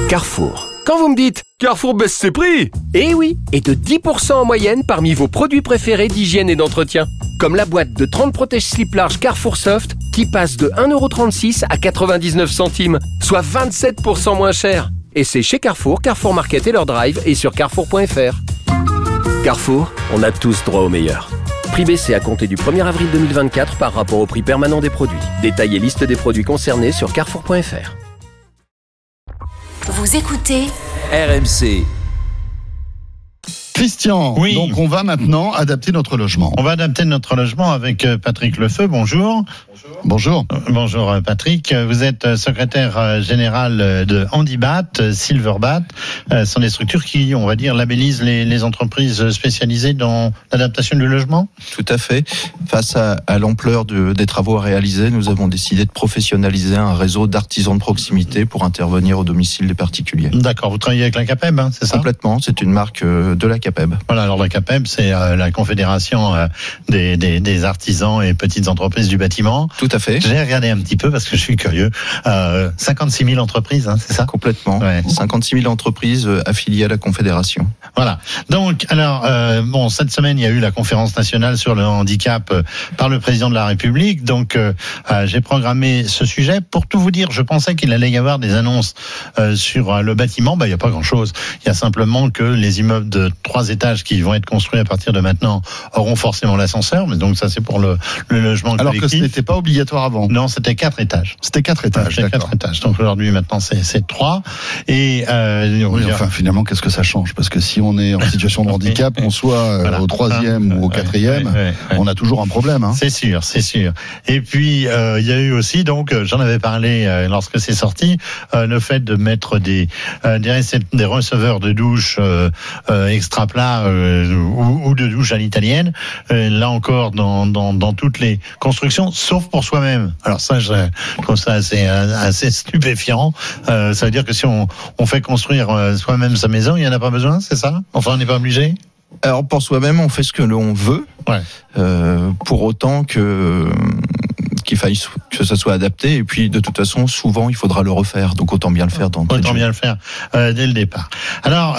Carrefour. Quand vous me dites « Carrefour baisse ses prix !» Eh oui, et de 10% en moyenne parmi vos produits préférés d'hygiène et d'entretien. Comme la boîte de 30 protège-slips larges Carrefour Soft qui passe de 1,36€ à 99 centimes, soit 27% moins cher. Et c'est chez Carrefour, Carrefour Market et leur drive et sur carrefour.fr. Carrefour, on a tous droit au meilleur. Prix baissé à compter du 1er avril 2024 par rapport au prix permanent des produits. Détail et liste des produits concernés sur carrefour.fr. Vous écoutez RMC. Christian, oui. Donc on va maintenant adapter notre logement. On va adapter notre logement avec Patrick Lefeu. Bonjour. Bonjour. Bonjour Patrick. Vous êtes secrétaire général de Handibat, Silverbat. Ce sont des structures qui, on va dire, labellisent les entreprises spécialisées dans l'adaptation du logement. Tout à fait. Face à l'ampleur des travaux à réaliser, nous avons décidé de professionnaliser un réseau d'artisans de proximité pour intervenir au domicile des particuliers. D'accord. Vous travaillez avec la CAPEB, c'est ça ? Complètement. C'est une marque de la CAPEB. Voilà. Alors la CAPEB, c'est la Confédération des artisans et petites entreprises du bâtiment. Tout à fait. J'ai regardé un petit peu parce que je suis curieux. 56 000 entreprises, c'est ça ? Complètement. Ouais. 56 000 entreprises affiliées à la Confédération. Voilà. Donc, alors, cette semaine, il y a eu la conférence nationale sur le handicap par le président de la République. Donc, j'ai programmé ce sujet. Pour tout vous dire, je pensais qu'il allait y avoir des annonces sur le bâtiment. Il n'y a pas grand-chose. Il y a simplement que les immeubles de 3 étages qui vont être construits à partir de maintenant auront forcément l'ascenseur. Mais donc, ça, c'est pour le logement collectif. Alors que ce n'était pas obligatoire avant. Non, c'était 4 étages. C'était 4 étages, c'était 4 étages. Donc, aujourd'hui, maintenant, c'est 3. Et, oui, enfin, finalement, qu'est-ce que ça change ? Parce que si on est en situation de handicap, qu'on soit voilà. au 3e ou au 4e, on a toujours un problème. Hein. C'est sûr, c'est sûr. Et puis, il y a eu aussi, donc, j'en avais parlé lorsque c'est sorti, le fait de mettre des receveurs de douche extra plats ou de douche à l'italienne, là encore, dans toutes les constructions, sauf pour soi-même. Alors ça, je trouve ça assez stupéfiant. Ça veut dire que si on fait construire soi-même sa maison, il n'y en a pas besoin, c'est ça ? Enfin, on n'est pas obligé ? Alors pour soi-même, on fait ce que l'on veut, pour autant qu'il faille que ça soit adapté. Et puis de toute façon, souvent, il faudra le refaire. Donc autant bien le faire d'entrée de jeu. Autant bien le faire dès le départ. Alors,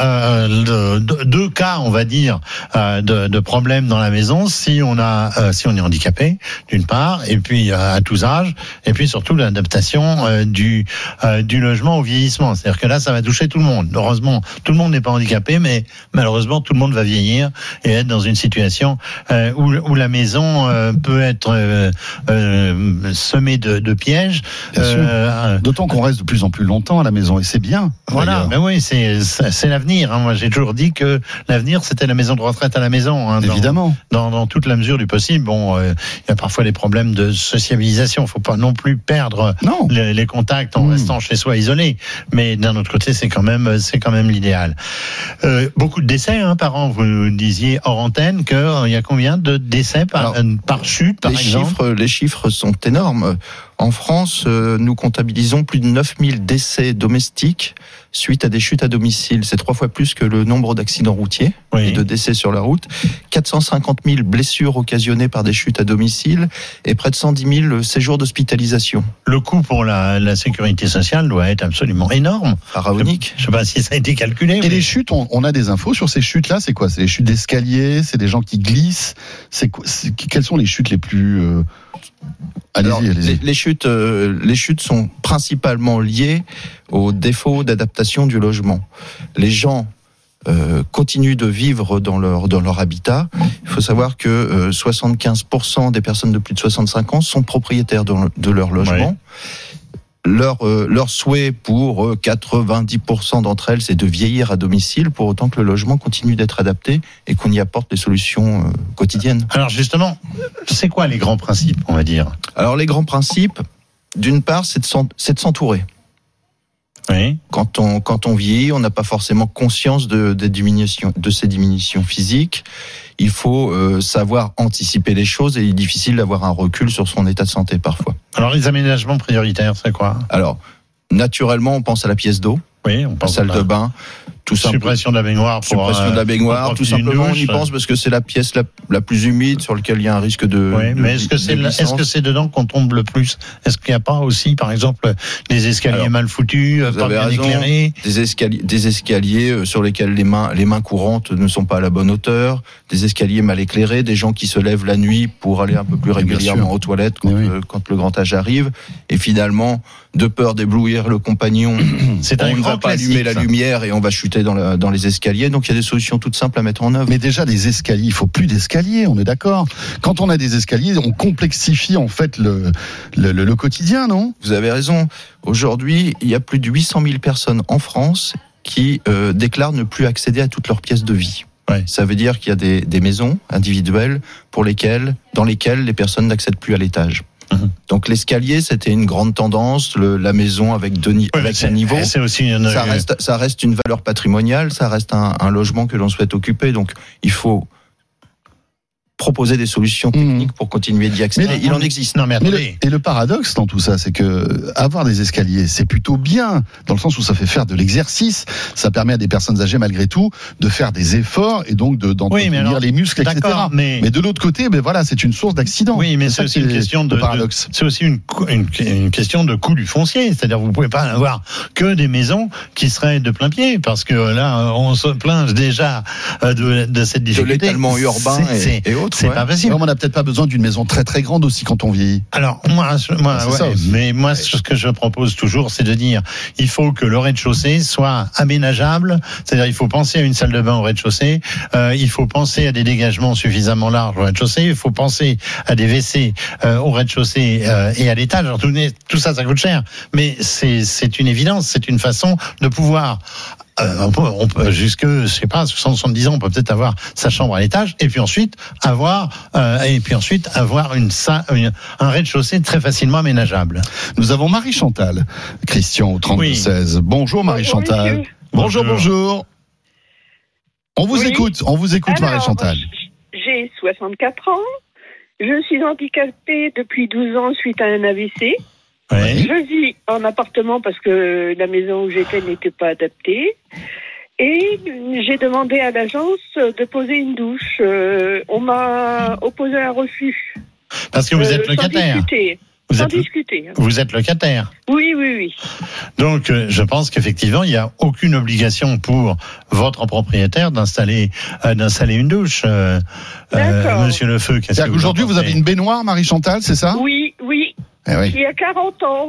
deux cas, on va dire, de problèmes dans la maison. Si on est handicapé, d'une part, et puis à tous âges, et puis surtout l'adaptation du logement au vieillissement. C'est-à-dire que là, ça va toucher tout le monde. Heureusement, tout le monde n'est pas handicapé, mais malheureusement, tout le monde va vieillir et être dans une situation où la maison peut être semée de pièges. D'autant qu'on reste de plus en plus longtemps à la maison, et c'est bien. Voilà, mais oui, c'est l'avenir. Moi, j'ai toujours dit que l'avenir, c'était la maison de retraite à la maison. Évidemment. Dans toute la mesure du possible. Bon, il y a parfois des problèmes de sociabilisation. Il ne faut pas non plus perdre les contacts en restant chez soi isolé. Mais d'un autre côté, c'est quand même l'idéal. Beaucoup de décès par an. Vous disiez hors antenne qu'il y a combien de décès par chute, par exemple ? Les chiffres sont énormes. En France, nous comptabilisons plus de 9000 décès domestiques suite à des chutes à domicile. C'est 3 fois plus que le nombre d'accidents routiers et de décès sur la route. 450 000 blessures occasionnées par des chutes à domicile et près de 110 000 séjours d'hospitalisation. Le coût pour la sécurité sociale doit être absolument énorme. Pharaonique. Je ne sais pas si ça a été calculé. Et les chutes, on a des infos sur ces chutes-là. C'est quoi ? C'est les chutes d'escalier ? C'est des gens qui glissent ? Quelles sont les chutes les plus... Allez-y. Les chutes sont principalement liées au défaut d'adaptation du logement. Les gens continuent de vivre dans leur habitat. Il faut savoir que 75% des personnes de plus de 65 ans sont propriétaires de leur logement. Leur souhait pour 90% d'entre elles, c'est de vieillir à domicile, pour autant que le logement continue d'être adapté et qu'on y apporte des solutions quotidiennes. Alors justement, c'est quoi les grands principes, on va dire ? Alors les grands principes, d'une part, c'est de s'entourer. Oui. Quand on vieillit, on n'a pas forcément conscience de ces diminutions physiques. Il faut savoir anticiper les choses et il est difficile d'avoir un recul sur son état de santé parfois. Alors les aménagements prioritaires, c'est quoi ? Alors, naturellement, on pense à la pièce d'eau, oui, on pense la salle de bain. tout simplement. Suppression de la baignoire. Suppression de la baignoire, tout simplement. On y pense parce que c'est la pièce la plus humide sur laquelle il y a un risque de. Oui, mais est-ce que c'est dedans qu'on tombe le plus? Est-ce qu'il n'y a pas aussi, par exemple, des escaliers mal foutus, pas bien éclairés? Des escaliers sur lesquels les mains courantes ne sont pas à la bonne hauteur, des escaliers mal éclairés, des gens qui se lèvent la nuit pour aller un peu plus régulièrement aux toilettes quand le grand âge arrive, et finalement, de peur d'éblouir le compagnon, on ne va pas allumer la lumière et on va chuter dans les escaliers. Donc il y a des solutions toutes simples à mettre en œuvre. Mais déjà, des escaliers, il faut plus d'escaliers, on est d'accord. Quand on a des escaliers, on complexifie en fait le quotidien, non? Vous avez raison. Aujourd'hui, il y a plus de 800 000 personnes en France qui déclarent ne plus accéder à toutes leurs pièces de vie. Ouais. Ça veut dire qu'il y a des maisons individuelles dans lesquelles les personnes n'accèdent plus à l'étage. Donc l'escalier, c'était une grande tendance, la maison avec un niveau. C'est aussi ça reste une valeur patrimoniale, ça reste un logement que l'on souhaite occuper. Donc il faut proposer des solutions techniques pour continuer d'y accéder. Il en existe. Non, mais attendez. Et le paradoxe dans tout ça, c'est que avoir des escaliers, c'est plutôt bien, dans le sens où ça fait faire de l'exercice, ça permet à des personnes âgées, malgré tout, de faire des efforts et donc d'entretenir les muscles, etc. Mais de l'autre côté, voilà, c'est une source d'accident. Oui, mais c'est aussi une question de paradoxe. C'est aussi une question de coût du foncier. C'est-à-dire, vous pouvez pas avoir que des maisons qui seraient de plein pied, parce que là, on se plaint déjà de cette difficulté. De l'étalement urbain et autres. C'est pas facile. On n'a peut-être pas besoin d'une maison très très grande aussi quand on vieillit. Alors moi, ce que je propose toujours, c'est de dire, il faut que le rez-de-chaussée soit aménageable. C'est-à-dire, il faut penser à une salle de bain au rez-de-chaussée. Il faut penser à des dégagements suffisamment larges au rez-de-chaussée. Il faut penser à des WC au rez-de-chaussée et à l'étage. Alors tout ça coûte cher, mais c'est une évidence. C'est une façon de pouvoir. On peut jusque, je sais pas, 70 ans, on peut peut-être avoir sa chambre à l'étage, et puis ensuite avoir un rez-de-chaussée très facilement aménageable. Nous avons Marie-Chantal, Christian au 32-16. Oui. Bonjour Marie-Chantal. Bonjour. On vous écoute, Marie-Chantal. J'ai 64 ans, je suis handicapée depuis 12 ans suite à un AVC. Oui. Je vis en appartement parce que la maison où j'étais n'était pas adaptée. Et j'ai demandé à l'agence de poser une douche. On m'a opposé un refus. Parce que vous êtes locataire. Sans discuter. Vous êtes locataire. Oui. Donc, je pense qu'effectivement, il n'y a aucune obligation pour votre propriétaire d'installer une douche. Monsieur Lefeu, qu'est-ce que vous aujourd'hui, vous avez une baignoire, Marie-Chantal, c'est ça? Oui. Il y a 40 ans.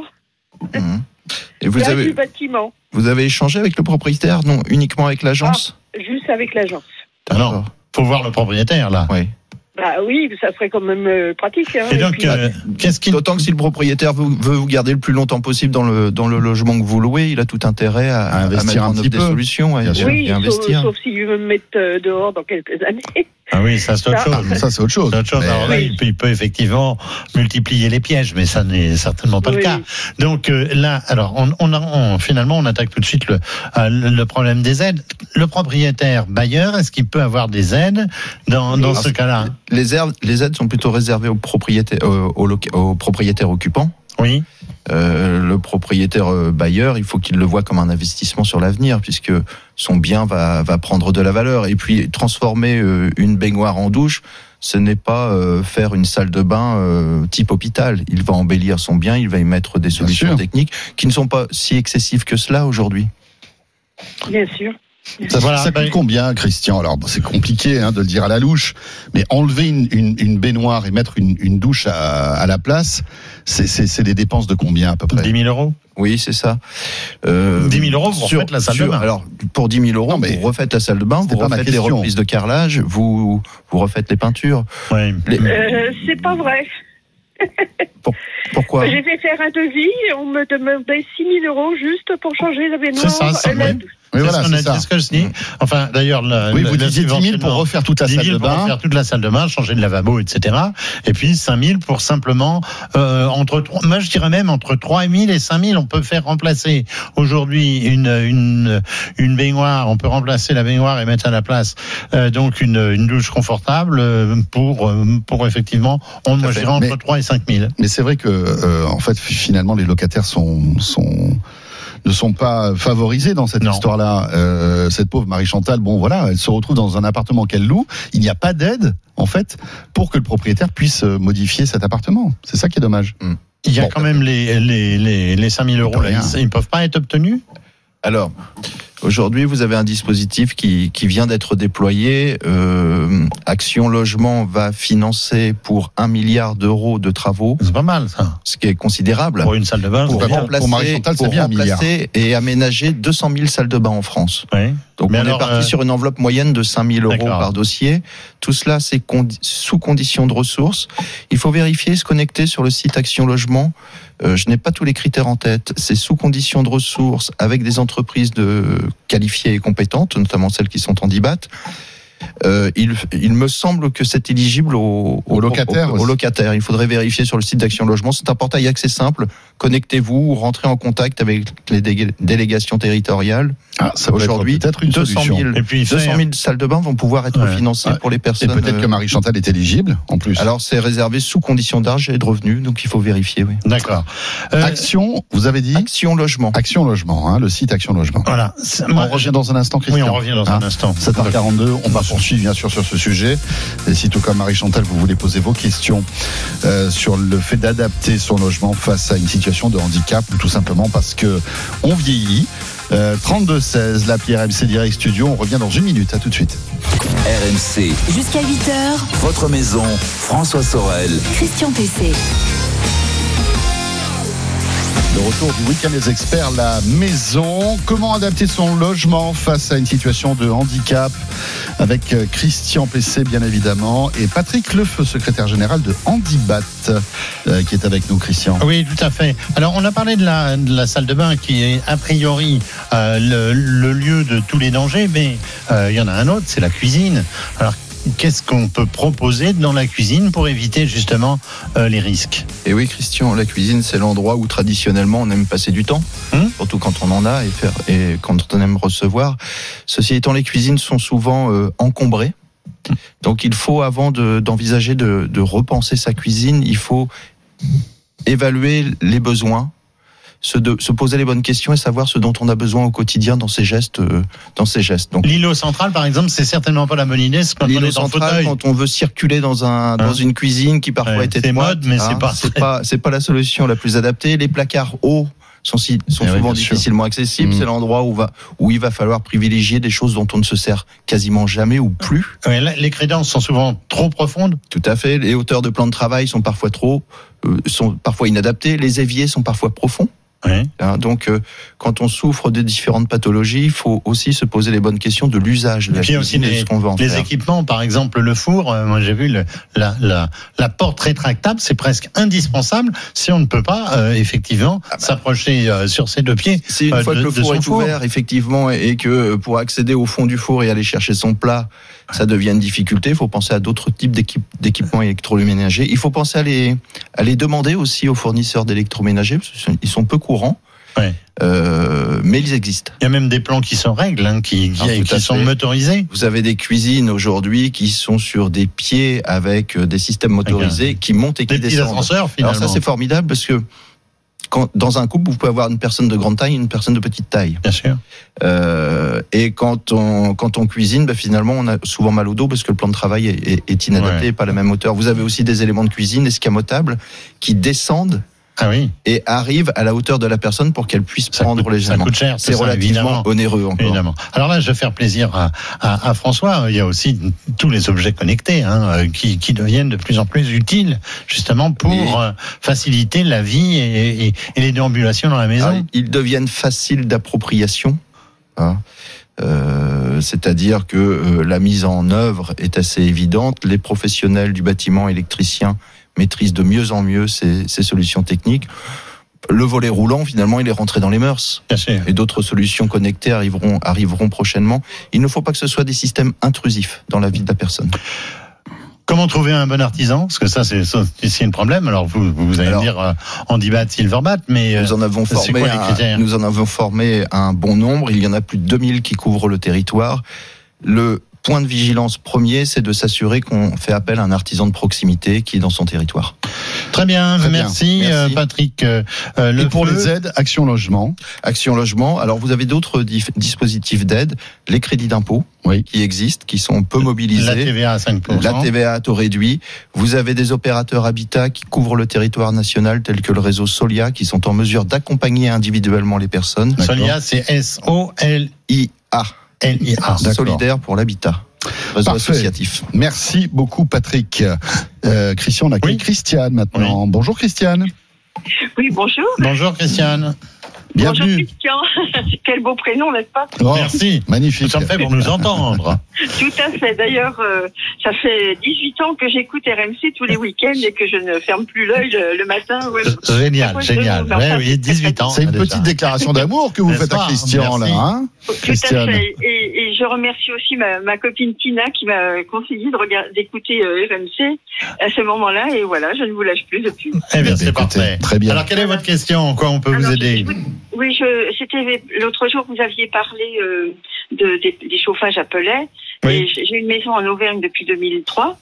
Et vous avez du bâtiment. Vous avez échangé avec le propriétaire, non uniquement avec l'agence? Juste avec l'agence. Non, faut voir le propriétaire là. Oui. Bah oui, ça serait quand même pratique. Hein, et donc, d'autant que si le propriétaire veut vous garder le plus longtemps possible dans le logement que vous louez, il a tout intérêt à investir un petit peu. Des solutions, et investir. Sauf s'il veut me mettre dehors dans quelques années. Ah oui, ça c'est autre chose. Ça c'est autre chose. Alors là, il peut effectivement multiplier les pièges, mais ça n'est certainement pas le cas. Donc là, alors finalement, on attaque tout de suite le problème des aides. Le propriétaire bailleur, est-ce qu'il peut avoir des aides dans ce cas-là? Les aides sont plutôt réservées aux propriétaires occupants. Oui. Le propriétaire bailleur, il faut qu'il le voie comme un investissement sur l'avenir, puisque son bien va prendre de la valeur. Et puis transformer une baignoire en douche, ce n'est pas faire une salle de bain type hôpital. Il va embellir son bien, il va y mettre des solutions techniques qui ne sont pas si excessives que cela aujourd'hui. Bien sûr. Ça coûte combien, Christian? Alors, c'est compliqué de le dire à la louche, mais enlever une baignoire et mettre une douche à la place, c'est des dépenses de combien à peu près? 10 000 euros. Oui, c'est ça. 10 000 euros, vous refaites la salle de bain. Alors, pour 10 000 euros, vous refaites la salle de bain, vous refaites les reprises de carrelage, vous refaites les peintures. Oui. C'est pas vrai. Pourquoi? J'ai fait faire un devis, on me demandait 6 000 euros juste pour changer la baignoire. C'est ça, Oui, voilà, c'est ça. C'est ce que je dis. Enfin, d'ailleurs, vous disiez 10 000 pour refaire toute la salle de bain. Pour refaire toute la salle de bain, changer de lavabo, etc. Et puis 5 000 pour simplement moi je dirais même entre 3 000 et 5 000, on peut faire remplacer aujourd'hui une baignoire. On peut remplacer la baignoire et mettre à la place donc une douche confortable pour effectivement, moi je dirais entre 3 et 5 000. Mais c'est vrai que en fait finalement les locataires sont ne sont pas favorisés dans cette histoire-là. Cette pauvre Marie-Chantal, bon voilà, elle se retrouve dans un appartement qu'elle loue. Il n'y a pas d'aide, en fait, pour que le propriétaire puisse modifier cet appartement. C'est ça qui est dommage. Il y a quand même les 5 000 euros, là, ils ne peuvent pas être obtenus ? Alors, aujourd'hui, vous avez un dispositif qui vient d'être déployé. Action Logement va financer pour 1 milliard d'euros de travaux. C'est pas mal, ça. Ce qui est considérable. Pour une salle de bain, pour Marie-Chantal, c'est bien, remplacer et aménager 200 000 salles de bain en France. Oui. Donc on est parti sur une enveloppe moyenne de 5 000 euros par dossier. Tout cela, c'est sous condition de ressources. Il faut vérifier, se connecter sur le site Action Logement. Je n'ai pas tous les critères en tête. C'est sous condition de ressources avec des entreprises qualifiées et compétentes, notamment celles qui sont en DIBAT. Il me semble que c'est éligible aux locataires. Il faudrait vérifier sur le site d'Action Logement. C'est un portail assez simple. Connectez-vous, rentrez en contact avec les délégations territoriales. Ça aujourd'hui, peut-être une 200 000 salles de bain vont pouvoir être financées pour les personnes. Et peut-être que Marie-Chantal est éligible, en plus. Alors, c'est réservé sous condition d'âge et de revenus, donc il faut vérifier, oui. D'accord. Action, vous avez dit Action Logement. Action Logement, le site Action Logement. Voilà. On revient dans un instant, Christian. Oui, on revient dans un instant. 7h42, on va poursuivre, bien sûr, sur ce sujet. Et si, tout comme Marie-Chantal, vous voulez poser vos questions sur le fait d'adapter son logement face à une situation de handicap, ou tout simplement parce que on vieillit. 32-16, l'appli RMC Direct Studio. On revient dans une minute. À tout de suite. RMC. Jusqu'à 8h. Votre maison. François Sorel. Christian Pesset. Le retour du week-end des experts, la maison. Comment adapter son logement face à une situation de handicap, avec Christian Pesset, bien évidemment, et Patrick Lefeu, secrétaire général de Handibat, qui est avec nous, Christian. Oui, tout à fait. Alors, on a parlé de la salle de bain qui est a priori le lieu de tous les dangers, mais il y en a un autre, c'est la cuisine. Alors, qu'est-ce qu'on peut proposer dans la cuisine pour éviter justement les risques ? Et oui, Christian, la cuisine, c'est l'endroit où traditionnellement on aime passer du temps, surtout quand on en a et quand on aime recevoir. Ceci étant, les cuisines sont souvent encombrées. Donc il faut, avant d'envisager de repenser sa cuisine, il faut évaluer les besoins, se poser les bonnes questions et savoir ce dont on a besoin au quotidien dans ses gestes. Donc, l'îlot central, par exemple, c'est certainement pas la bonne idée. Quand l'îlot on est central, quand on veut circuler dans une cuisine qui parfois est étroite, mode, mais c'est pas la solution la plus adaptée. Les placards hauts sont souvent difficilement accessibles. C'est l'endroit où il va falloir privilégier des choses dont on ne se sert quasiment jamais ou plus. Les crédences sont souvent trop profondes. Tout à fait. Les hauteurs de plan de travail sont parfois inadaptées. Les éviers sont parfois profonds. Oui. Donc, quand on souffre de différentes pathologies, il faut aussi se poser les bonnes questions de l'usage de la cuisine, aussi de ce qu'on veut en faire. Les équipements, par exemple le four. Moi, j'ai vu la porte rétractable, c'est presque indispensable si on ne peut pas effectivement s'approcher sur ses deux pieds. C'est une fois que le four est ouvert, effectivement, et que pour accéder au fond du four et aller chercher son plat, ça devient une difficulté. Il faut penser à d'autres types d'équipements électroménagers. Il faut penser à les demander aussi aux fournisseurs d'électroménagers, parce qu'ils sont peu courants. Ouais. Mais ils existent. Il y a même des plans qui sont règles, qui sont motorisés. Vous avez des cuisines aujourd'hui qui sont sur des pieds avec des systèmes motorisés qui montent et qui descendent. Des petits ascenseurs, finalement. Alors ça, c'est formidable parce que dans un couple, vous pouvez avoir une personne de grande taille et une personne de petite taille. Bien sûr. Et quand on cuisine, finalement, on a souvent mal au dos parce que le plan de travail est inadapté, pas à la même hauteur. Vous avez aussi des éléments de cuisine escamotables qui descendent. Ah oui. Et arrive à la hauteur de la personne pour qu'elle puisse prendre légèrement. Ça coûte cher. C'est relativement onéreux encore. Évidemment. Alors là, je vais faire plaisir à François. Il y a aussi tous les objets connectés qui deviennent de plus en plus utiles, justement pour faciliter la vie et les déambulations dans la maison. Alors, ils deviennent faciles d'appropriation. C'est-à-dire que la mise en œuvre est assez évidente. Les professionnels du bâtiment, électriciens, maîtrise de mieux en mieux ces solutions techniques. Le volet roulant, finalement, il est rentré dans les mœurs. Bien sûr. Et d'autres solutions connectées arriveront prochainement. Il ne faut pas que ce soit des systèmes intrusifs dans la vie de la personne. Comment trouver un bon artisan ? Parce que ça, c'est un problème. Alors, vous allez me dire Handibat, Silverbat, mais nous en avons formé un bon nombre. Il y en a plus de 2000 qui couvrent le territoire. Le point de vigilance premier, c'est de s'assurer qu'on fait appel à un artisan de proximité qui est dans son territoire. Très bien, merci. Patrick. Et pour les aides, Action Logement. Action Logement. Alors vous avez d'autres dispositifs d'aide, les crédits d'impôt qui existent, qui sont peu mobilisés. La TVA à 5%. La TVA à taux réduit. Vous avez des opérateurs habitat qui couvrent le territoire national, tels que le réseau Solia, qui sont en mesure d'accompagner individuellement les personnes. Solia, c'est S-O-L-I-A. L-I-A. Solidaire pour l'habitat. Réseau associatif. Merci beaucoup, Patrick. Christian, on accueille Christiane maintenant. Bonjour, Christiane. Oui, bonjour. Bonjour, Christiane. Bienvenue. Bonjour Christian, quel beau prénom, n'est-ce pas? Merci, magnifique. Ça me fait pour nous entendre. Tout à fait, d'ailleurs, ça fait 18 ans que j'écoute RMC tous les week-ends et que je ne ferme plus l'œil le matin. Génial. Oui, 18 ans. C'est une petite déclaration d'amour que vous faites à Christian, là, hein? Tout à fait, et je remercie aussi ma copine Tina qui m'a conseillé d'écouter RMC à ce moment-là, et voilà, je ne vous lâche plus depuis. Eh bien, c'est parfait. Très bien. Alors, quelle est votre question? En quoi on peut vous aider? Oui, c'était l'autre jour, vous aviez parlé des chauffages à pellets. Oui. J'ai une maison en Auvergne depuis 2003.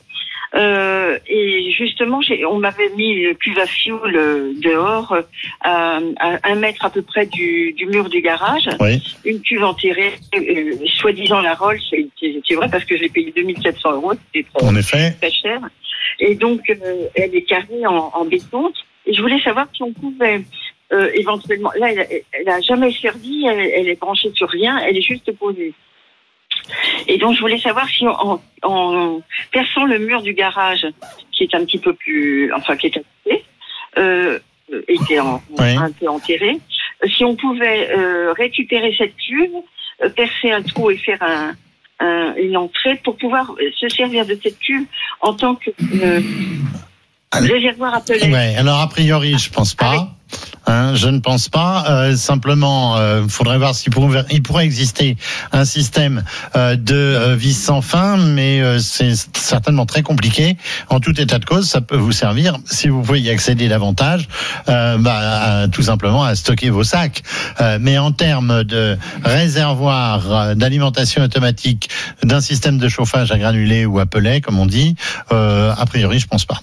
Et justement, on m'avait mis une cuve à fioul dehors, à 1 mètre à peu près du mur du garage. Oui. Une cuve enterrée, soi-disant la Rolls, c'est vrai parce que je l'ai payé 2700 €, c'était très cher. Et donc, elle est carrée en béton. Et je voulais savoir si on pouvait éventuellement... Là, elle a jamais servi, elle est branchée sur rien, elle est juste posée. Et donc, je voulais savoir si en perçant le mur du garage, qui est un petit peu plus... Enfin, qui est cassé, et qui est un peu enterré, si on pouvait récupérer cette cuve, percer un trou et faire une entrée pour pouvoir se servir de cette cuve en tant que... réservoir à pellet. Ouais, alors a priori, je pense pas. Je ne pense pas. Simplement, faudrait voir s'il pourrait exister un système de vis sans fin, mais c'est certainement très compliqué. En tout état de cause, ça peut vous servir, si vous pouvez y accéder davantage, tout simplement à stocker vos sacs. Mais en termes de réservoir d'alimentation automatique d'un système de chauffage à granulés ou à pellets, comme on dit, a priori, je pense pas.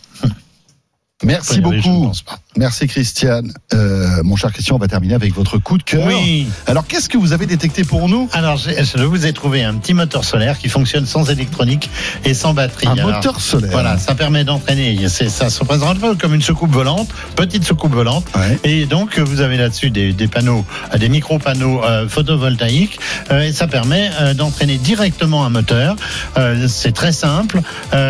Merci beaucoup. Merci Christiane. Mon cher Christian, on va terminer avec votre coup de cœur. Oui. Alors, qu'est-ce que vous avez détecté pour nous? Alors, je vous ai trouvé un petit moteur solaire qui fonctionne sans électronique et sans batterie. Moteur solaire. Voilà, ça permet d'entraîner. Ça se présente un peu comme une soucoupe volante, petite soucoupe volante. Ouais. Et donc, vous avez là-dessus des panneaux, des micro-panneaux photovoltaïques. Et ça permet d'entraîner directement un moteur. C'est très simple.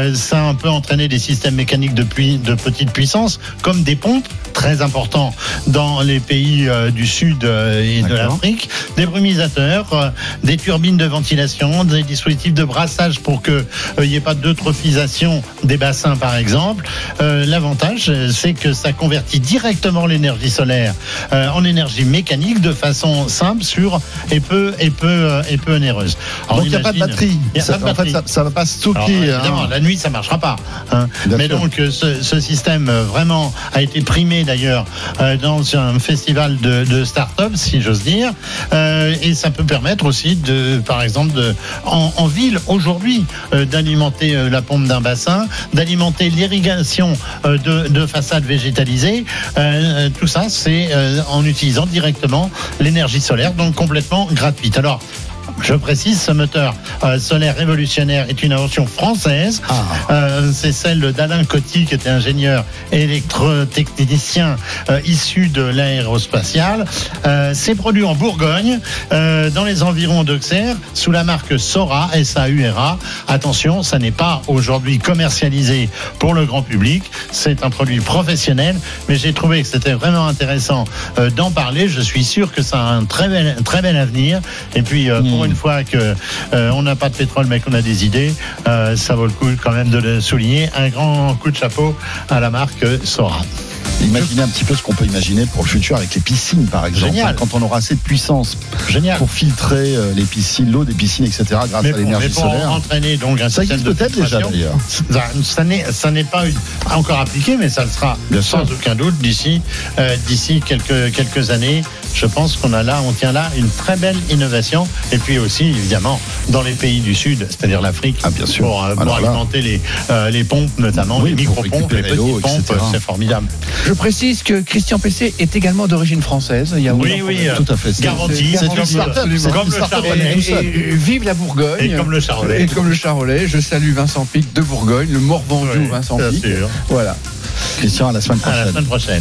Ça peut entraîner des systèmes mécaniques de petite puissance, comme des pompes, très importants dans les pays du Sud et de l'Afrique, des brumisateurs, des turbines de ventilation, des dispositifs de brassage pour qu'il n'y ait pas d'eutrophisation des bassins, par exemple. L'avantage, c'est que ça convertit directement l'énergie solaire en énergie mécanique de façon simple, sûre et peu onéreuse. Alors, donc il n'y a pas de batterie. Ça ne va pas stocker. Alors, évidemment, la nuit, ça ne marchera pas. Mais donc, ce système vraiment a été primé d'ailleurs dans un festival de start-up, si j'ose dire, et ça peut permettre aussi par exemple en ville aujourd'hui d'alimenter la pompe d'un bassin, d'alimenter l'irrigation de façades végétalisées. Tout ça, c'est en utilisant directement l'énergie solaire, donc complètement gratuite. Alors, je précise, ce moteur solaire révolutionnaire est une invention française. C'est celle d'Alain Coty, qui était ingénieur électrotechnicien issu de l'aérospatiale. C'est produit en Bourgogne, dans les environs d'Auxerre, sous la marque Saura, S-A-U-R-A. Attention, ça n'est pas aujourd'hui commercialisé pour le grand public. C'est un produit professionnel, mais j'ai trouvé que c'était vraiment intéressant d'en parler. Je suis sûr que ça a un très bel avenir. Et puis, pour une fois que on n'a pas de pétrole mais qu'on a des idées, ça vaut le coup quand même de le souligner. Un grand coup de chapeau à la marque Saura. Imaginez un petit peu ce qu'on peut imaginer pour le futur avec les piscines, par exemple. Génial. Quand on aura assez de puissance pour filtrer les piscines, l'eau des piscines, etc., grâce à l'énergie solaire. Entraîner donc un ça existe peut-être déjà d'ailleurs. Ça n'est pas encore appliqué, mais ça le sera sans aucun doute d'ici quelques années. Je pense qu'on tient là une très belle innovation. Et puis aussi, évidemment, dans les pays du Sud, c'est-à-dire l'Afrique, bien sûr. pour alimenter les pompes, notamment les micro-pompes, les petites pompes, c'est formidable. Je précise que Christian Pesset est également d'origine française. Oui, tout à fait. Garanti, c'est comme le Chardonnay. Et vive la Bourgogne. Et comme le Charolais. Et comme le Charolais, je salue Vincent Pic de Bourgogne, le Morvandiou Vincent Pic. Sûr. Voilà. Christian, à la semaine prochaine. À la semaine prochaine.